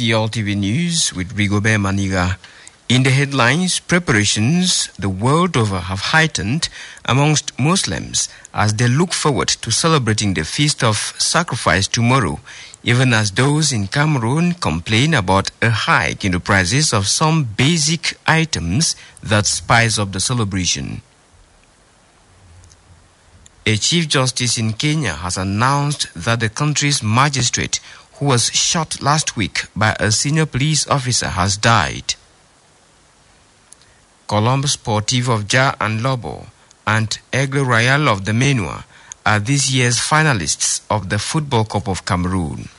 CLTV News with Rigobert Maniga. In the headlines, preparations the world over have heightened amongst Muslims as they look forward to celebrating the Feast of Sacrifice tomorrow, even as those in Cameroon complain about a hike in the prices of some basic items that spice up the celebration. A Chief Justice in Kenya has announced that the country's magistrate, who was shot last week by a senior police officer, has died. Columbus Sportive of Jah and Lobo and Aigle Royal of the Menua are this year's finalists of the Football Cup of Cameroon.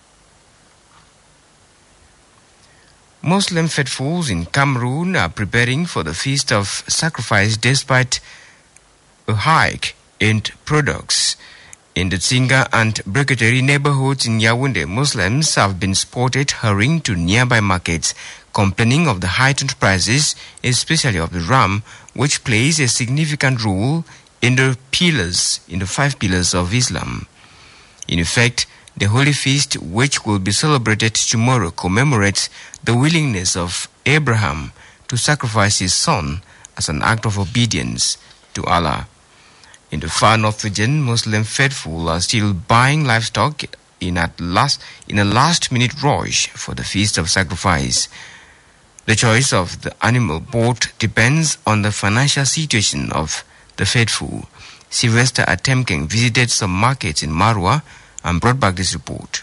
Muslim faithfuls in Cameroon are preparing for the Feast of Sacrifice despite a hike in products. In the Tsinga and Briketeri neighborhoods in Yaoundé, Muslims have been spotted hurrying to nearby markets, complaining of the heightened prices, especially of the ram, which plays a significant role in the 5 pillars of Islam. In effect, the Holy Feast, which will be celebrated tomorrow, commemorates the willingness of Abraham to sacrifice his son as an act of obedience to Allah. In the far north region, Muslim faithful are still buying livestock in a last-minute rush for the Feast of Sacrifice. The choice of the animal bought depends on the financial situation of the faithful. Sylvester Atemking visited some markets in Marwa and brought back this report.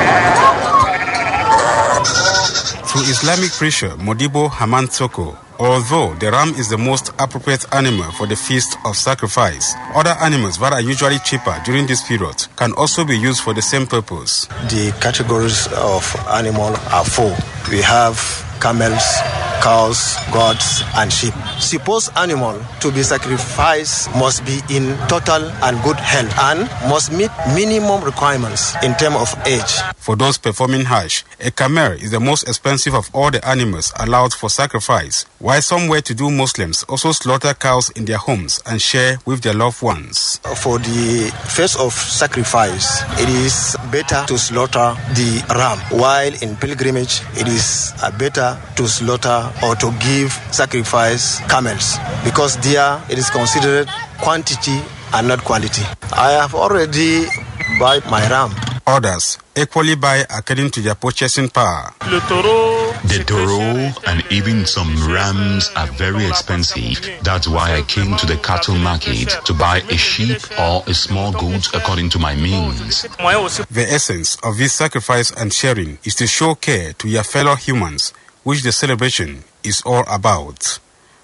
Through Islamic preacher Modibo Haman Soko, although the ram is the most appropriate animal for the Feast of Sacrifice, other animals that are usually cheaper during this period can also be used for the same purpose. The categories of animal are 4. We have camels, cows, goats, and sheep. Supposed animal to be sacrificed must be in total and good health and must meet minimum requirements in terms of age. For those performing Hajj, a camel is the most expensive of all the animals allowed for sacrifice, while some well-to-do Muslims also slaughter cows in their homes and share with their loved ones. For the Feast of Sacrifice, it is better to slaughter the ram, while in pilgrimage, it is better to slaughter or to give sacrifice camels, because there it is considered quantity and not quality. I have already bought my ram. Others equally buy according to their purchasing power. The toro and even some rams are very expensive. That's why I came to the cattle market to buy a sheep or a small goat according to my means. The essence of this sacrifice and sharing is to show care to your fellow humans, which the celebration is all about.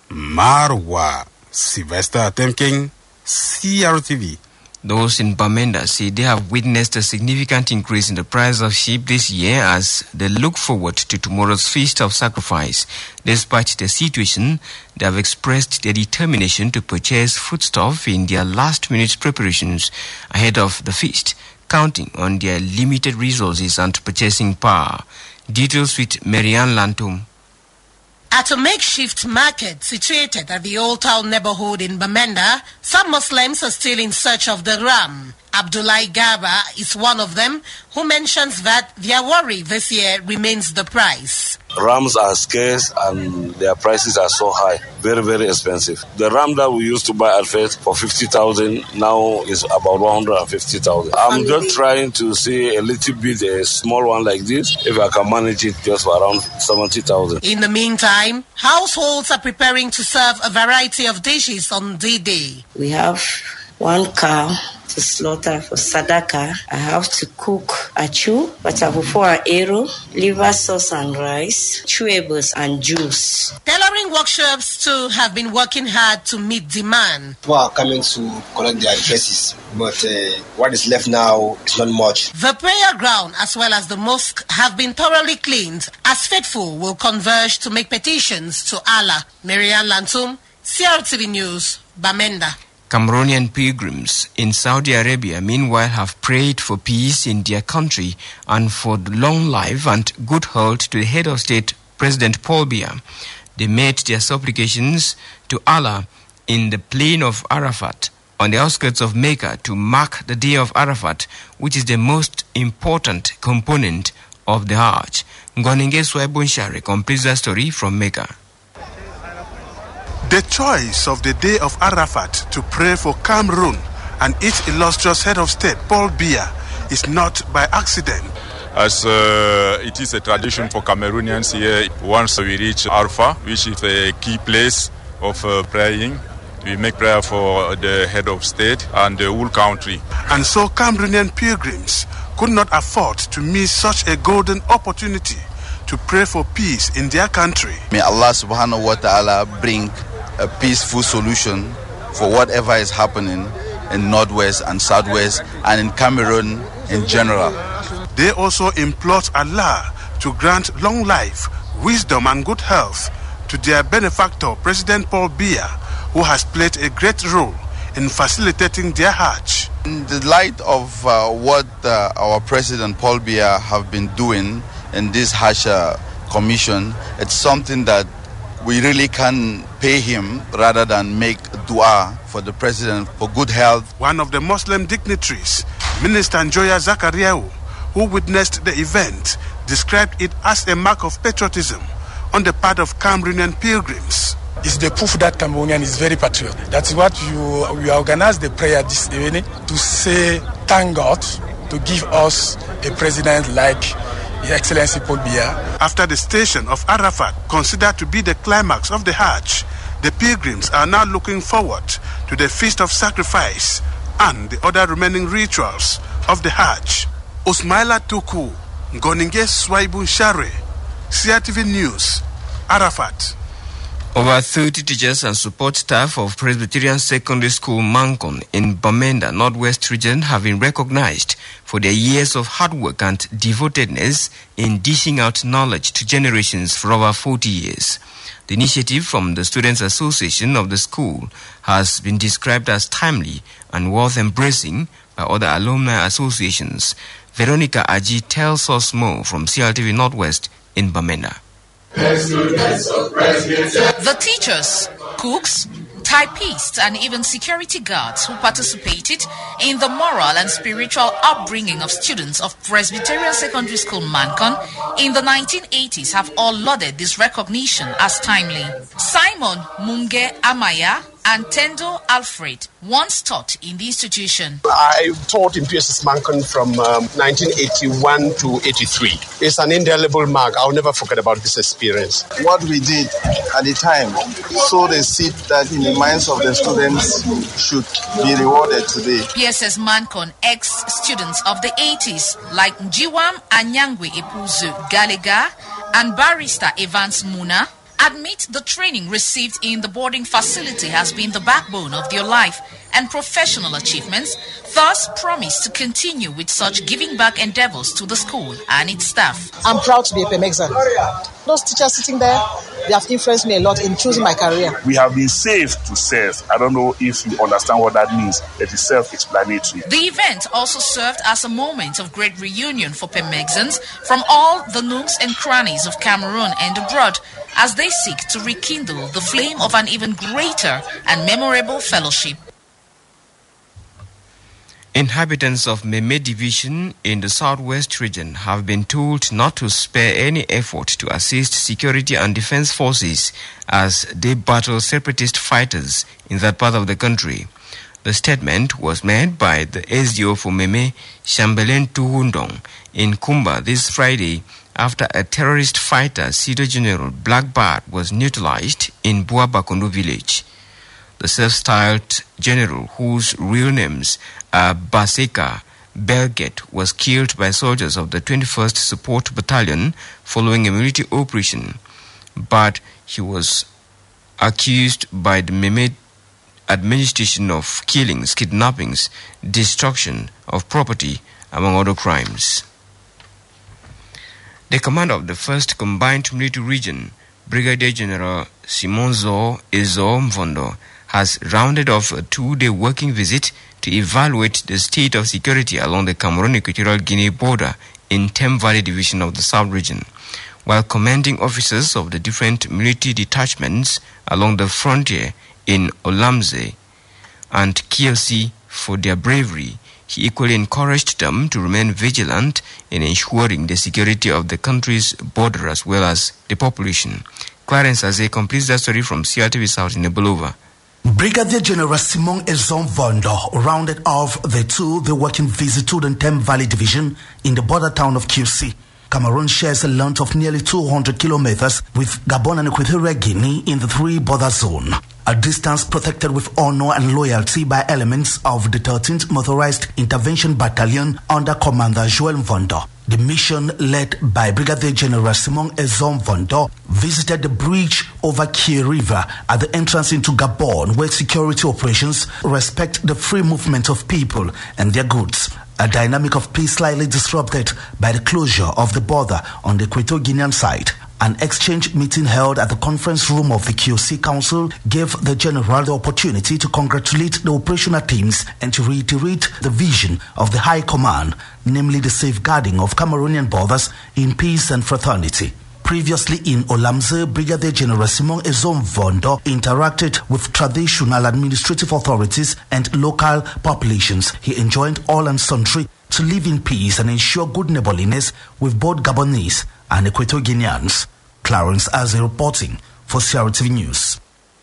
Marwa, Sylvester Atemking, CRTV. Those in Bamenda say they have witnessed a significant increase in the price of sheep this year as they look forward to tomorrow's Feast of Sacrifice. Despite the situation, they have expressed their determination to purchase foodstuff in their last-minute preparations ahead of the feast, counting on their limited resources and purchasing power. Details with Marianne Lantum. At a makeshift market situated at the Old Town neighborhood in Bamenda, some Muslims are still in search of the ram. Abdullahi Garba is one of them, who mentions that their worry this year remains the price. Rams are scarce and their prices are so high, very, very expensive. The ram that we used to buy at first for 50,000 now is about 150,000. I'm just trying to see a little bit, a small one like this, if I can manage it just for around 70,000. In the meantime, households are preparing to serve a variety of dishes on D-Day. We have 1 cow to slaughter for sadaka. I have to cook achu, patafufo arrow, liver sauce and rice, chewable and juice. Tailoring workshops too have been working hard to meet demand. People are coming to collect their dresses, but what is left now is not much. The prayer ground as well as the mosque have been thoroughly cleaned as faithful will converge to make petitions to Allah. Marianne Lantum, CRTV News, Bamenda. Cameroonian pilgrims in Saudi Arabia, meanwhile, have prayed for peace in their country and for the long life and good health to the head of state, President Paul Biya. They made their supplications to Allah in the plain of Arafat, on the outskirts of Mecca, to mark the day of Arafat, which is the most important component of the Hajj. Ngoninge Swebunshari completes the story from Mecca. The choice of the day of Arafat to pray for Cameroon and its illustrious head of state, Paul Biya, is not by accident. As it is a tradition for Cameroonians here, once we reach Arafah, which is a key place of praying, we make prayer for the head of state and the whole country. And so Cameroonian pilgrims could not afford to miss such a golden opportunity to pray for peace in their country. May Allah subhanahu wa ta'ala bring a peaceful solution for whatever is happening in Northwest and Southwest and in Cameroon in general. They also implored Allah to grant long life, wisdom and good health to their benefactor, President Paul Biya, who has played a great role in facilitating their Hajj. In the light of what our President Paul Biya have been doing in this Hajj commission, it's something that we really can pay him rather than make dua for the President for good health. One of the Muslim dignitaries, Minister Njoya Zakariaou, who witnessed the event, described it as a mark of patriotism on the part of Cameroonian pilgrims. It's the proof that Cameroonian is very patriotic. That's what we organized the prayer this evening to say thank God to give us a president like His Excellency Paul Biya. After the station of Arafat, considered to be the climax of the Hajj, the pilgrims are now looking forward to the Feast of Sacrifice and the other remaining rituals of the Hajj. Osmaila Tuku, Ngoninge Swebunshari, CRTV News, Arafat. Over 30 teachers and support staff of Presbyterian Secondary School Mancon in Bamenda, Northwest Region have been recognized for their years of hard work and devotedness in dishing out knowledge to generations for over 40 years. The initiative from the Students' Association of the school has been described as timely and worth embracing by other alumni associations. Veronica Aji tells us more from CRTV Northwest in Bamenda. The teachers, cooks, typists, and even security guards who participated in the moral and spiritual upbringing of students of Presbyterian Secondary School Mancon in the 1980s have all lauded this recognition as timely. Simon Munge Amaya and Tendo Alfred once taught in the institution. I taught in PSS Mancon from 1981 to 83. It's an indelible mark. I'll never forget about this experience. What we did at the time sowed a seed that in the minds of the students should be rewarded today. PSS Mancon ex-students of the 80s like Njiwam Anyangwe Epuzu Galega and Barrister Evans Muna admit the training received in the boarding facility has been the backbone of their life and professional achievements, thus promise to continue with such giving back endeavors to the school and its staff. I'm proud to be a PEMEXA. Those teachers sitting there, they have influenced me a lot in choosing my career. We have been saved to serve. I don't know if you understand what that means. It is self-explanatory. The event also served as a moment of great reunion for PEMEXANs from all the nooks and crannies of Cameroon and abroad as they seek to rekindle the flame of an even greater and memorable fellowship. Inhabitants of Meme Division in the Southwest region have been told not to spare any effort to assist security and defense forces as they battle separatist fighters in that part of the country. The statement was made by the SDO for Meme, Chambelin Tuhundong, in Kumba this Friday after a terrorist fighter, Sito General Blackbird, was neutralized in Buabakondo village. The self-styled general, whose real names are Baseka Belget, was killed by soldiers of the 21st Support Battalion following a military operation, but he was accused by the Meme administration of killings, kidnappings, destruction of property, among other crimes. The commander of the 1st Combined Military Region, Brigadier General Simonzo Ezo Mvondo, has rounded off a 2-day working visit to evaluate the state of security along the Cameroon-Equatorial Guinea border in Tem Valley Division of the South Region, while commanding officers of the different military detachments along the frontier in Olamze and Kielsi for their bravery. He equally encouraged them to remain vigilant in ensuring the security of the country's border as well as the population. Clarence Aze completes that story from CRTV South in Nebulova. Brigadier General Simon Ezon Vondo rounded off the two-day working visit to the Tem Valley Division in the border town of QC. Cameroon shares a length of nearly 200 kilometers with Gabon and Equatorial Guinea in the three border zone. A distance protected with honor and loyalty by elements of the 13th Motorized Intervention Battalion under Commander Joel Vondo. The mission, led by Brigadier General Simon Ezon Vondo, visited the bridge over Kie River at the entrance into Gabon, where security operations respect the free movement of people and their goods. A dynamic of peace slightly disrupted by the closure of the border on the Equatorial Guinean side. An exchange meeting held at the conference room of the QC Council gave the General the opportunity to congratulate the operational teams and to reiterate the vision of the High Command, namely the safeguarding of Cameroonian borders in peace and fraternity. Previously in Olamze, Brigadier General Simon Ezon Vondo interacted with traditional administrative authorities and local populations. He enjoined all and sundry to live in peace and ensure good neighborliness with both Gabonese and Equatorial Guineans. Clarence Aze reporting for CRTV News.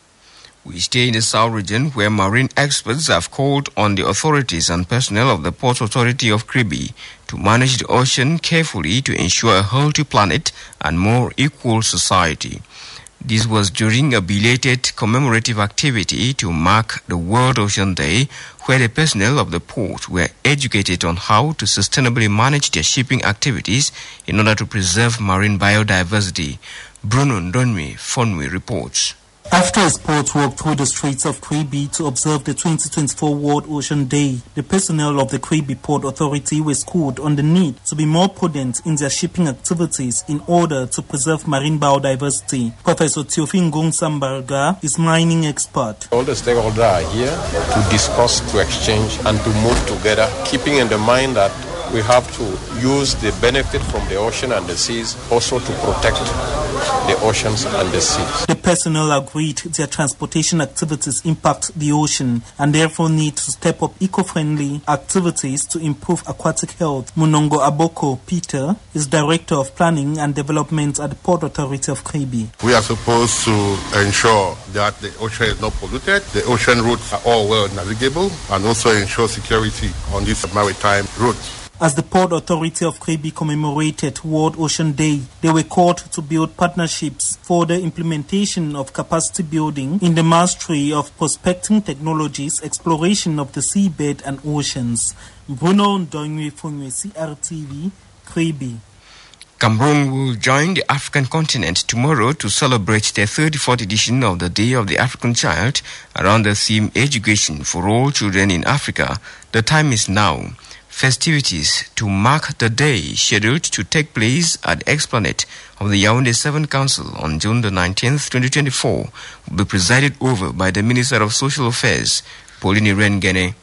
We stay in the South region, where marine experts have called on the authorities and personnel of the Port Authority of Kribi to manage the ocean carefully to ensure a healthy planet and more equal society. This was during a belated commemorative activity to mark the World Ocean Day, where the personnel of the port were educated on how to sustainably manage their shipping activities in order to preserve marine biodiversity. Bruno Ndonwe Fonwe reports. After a sport walk through the streets of Kribi to observe the 2024 World Ocean Day, the personnel of the Kribi Port Authority were schooled on the need to be more prudent in their shipping activities in order to preserve marine biodiversity. Professor Theophile Ngong-Sambarga is mining expert. All the stakeholders are here to discuss, to exchange, and to move together, keeping in mind that we have to use the benefit from the ocean and the seas also to protect the oceans and the seas. The personnel agreed their transportation activities impact the ocean and therefore need to step up eco-friendly activities to improve aquatic health. Munongo Aboko Peter is Director of Planning and Development at the Port Authority of Kribi. We are supposed to ensure that the ocean is not polluted, the ocean routes are all well navigable, and also ensure security on this maritime route. As the Port Authority of Kribi commemorated World Ocean Day, they were called to build partnerships for the implementation of capacity building in the mastery of prospecting technologies, exploration of the seabed and oceans. Bruno Ndonwe Fonwe, CRTV, Kribi. Cameroon will join the African continent tomorrow to celebrate the 34th edition of the Day of the African Child around the theme Education for All Children in Africa. The time is now. Festivities to mark the day, scheduled to take place at the Esplanade of the Yaoundé 7 Council on June the 19th, 2024, will be presided over by the Minister of Social Affairs, Pauline Rengene.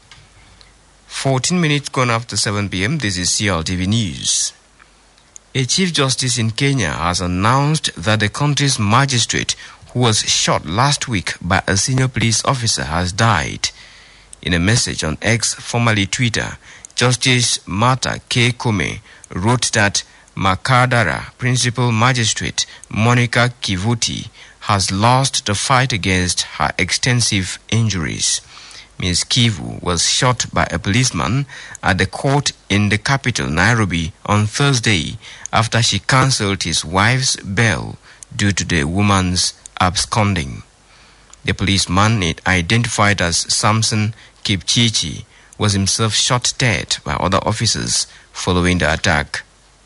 14 minutes gone after 7 p.m., this is CRTV News. A Chief Justice in Kenya has announced that the country's magistrate, who was shot last week by a senior police officer, has died. In a message on X, formerly Twitter, Justice Martha K. Kome wrote that Makadara Principal Magistrate Monica Kivuti has lost the fight against her extensive injuries. Ms. Kivu was shot by a policeman at the court in the capital, Nairobi, on Thursday after she cancelled his wife's bail due to the woman's absconding. The policeman, identified as Samson Kipchichi, was himself shot dead by other officers following the attack.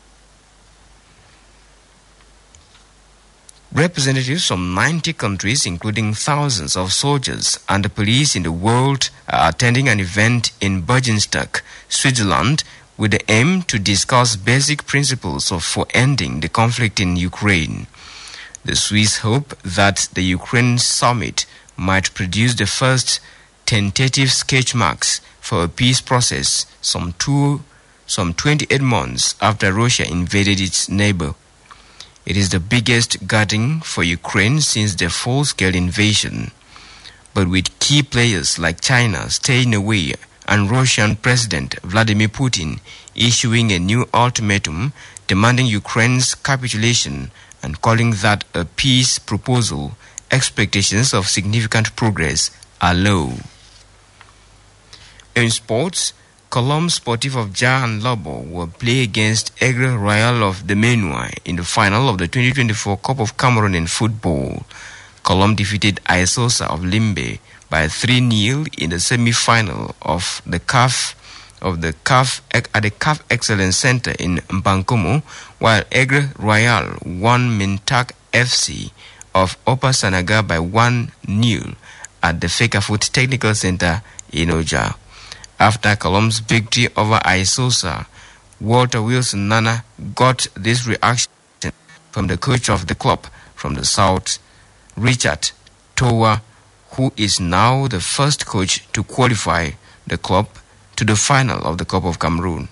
Representatives from 90 countries, including thousands of soldiers and the police in the world, are attending an event in Bergenstock, Switzerland, with the aim to discuss basic principles for ending the conflict in Ukraine. The Swiss hope that the Ukraine summit might produce the first tentative sketch marks for a peace process some 28 months after Russia invaded its neighbor. It is the biggest gathering for Ukraine since the full-scale invasion, but with key players like China staying away and Russian President Vladimir Putin issuing a new ultimatum demanding Ukraine's capitulation and calling that a peace proposal, expectations of significant progress are low. In sports, Colombe Sportif of Jah and Lobo will play against Aigle Royal of the Menua in the final of the 2024 Cup of Cameroon in football. Colombe defeated Aisosa of Limbe by 3-0 in the semi-final of the CAF at the CAF Excellence Center in Mbankomo, while Aigle Royal won Mintak FC of Upper Sanaga by 1-0 at the Fekafoot Technical Center in Oja. After Colombe's victory over Aisosa, Walter Wilson Nana got this reaction from the coach of the club from the south, Richard Towa, who is now the first coach to qualify the club to the final of the Cup of Cameroon.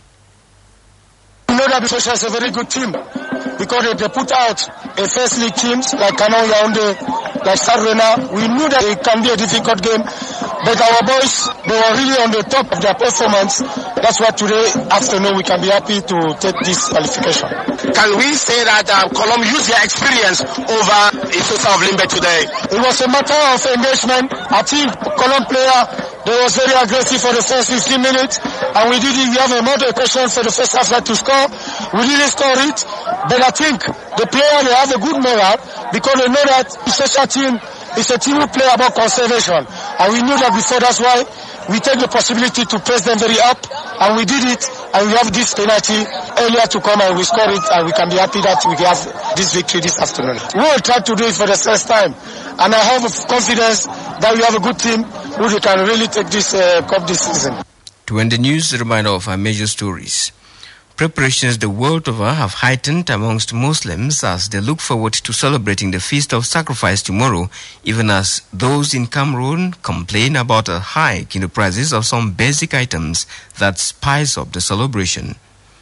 We know that Social is a very good team because they put out a first league teams like Canon Yaoundé, like Sarrena. We knew that it can be a difficult game, but our boys, they were really on the top of their performance. That's why today afternoon we can be happy to take this qualification. Can we say that Colombe used their experience over Aisosa of Limbe today? It was a matter of engagement. I think Colombe player, they was very aggressive for the first 15 minutes, and we did it. We have a model question for the first half to score. We didn't score it, but I think the player, they have a good morale because they know that Aisosa team is a team who play about conservation, and we knew that before. That's why we take the possibility to press them very up, and we did it, and we have this penalty earlier to come, and we score it, and we can be happy that we have this victory this afternoon. We will try to do it for the first time, and I have confidence that we have a good team who can really take this cup this season. To end the news, a reminder of our major stories. Preparations the world over have heightened amongst Muslims as they look forward to celebrating the Feast of Sacrifice tomorrow, even as those in Cameroon complain about a hike in the prices of some basic items that spice up the celebration.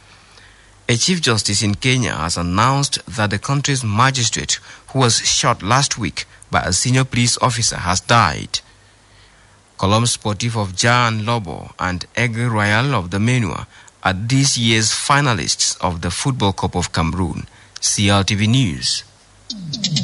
A Chief Justice in Kenya has announced that the country's magistrate, who was shot last week by a senior police officer, has died. Colombe Sportif of Jah and Lobo and Aigle Royal of the Menua are this year's finalists of the Football Cup of Cameroon. CLTV News.